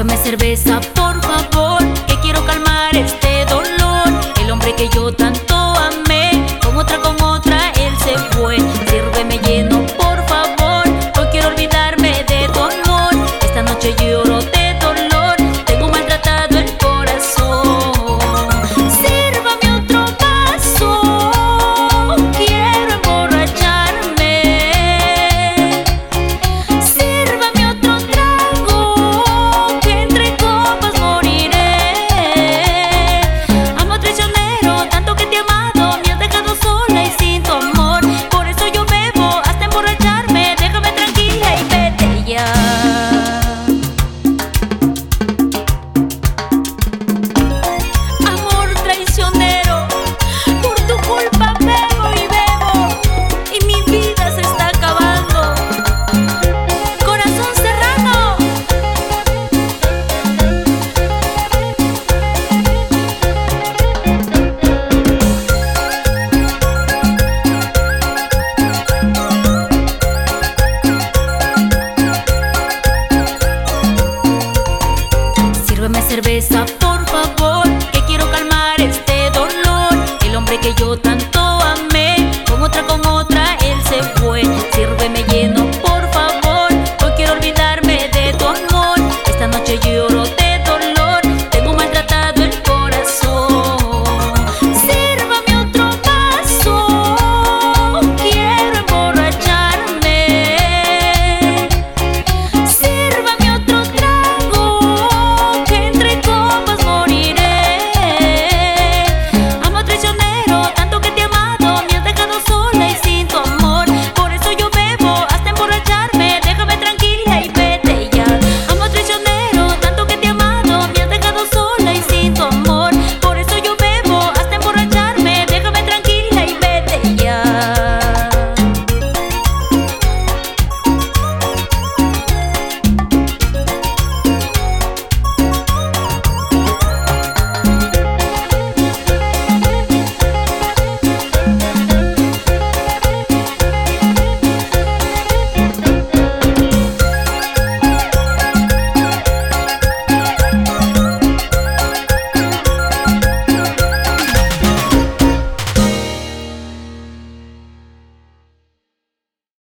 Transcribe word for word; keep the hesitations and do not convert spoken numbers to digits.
Sírveme cerveza, por favor, que quiero calmar este dolor. El hombre que yo tanto amé, con otra, con otra, él se fue. Sírveme lleno, por favor, hoy quiero olvidarme de tu amor. Esta noche lloro de dolor, tengo maltratado el corazón. Sírvame otro vaso, quiero emborracharme. Sírvame otro trago, que entre copas moriré. Amo traicionero, tanto que te he amado, me has dejado sola y sin tu amor. Por eso yo bebo hasta emborracharme, déjame tranquila y vete ya. Amor traicionero, por tu culpa bebo y bebo, y mi vida se está acabando. Corazón serrano. Sírveme cerveza, por favor, que quiero calmar este dolor. El hombre que yo tanto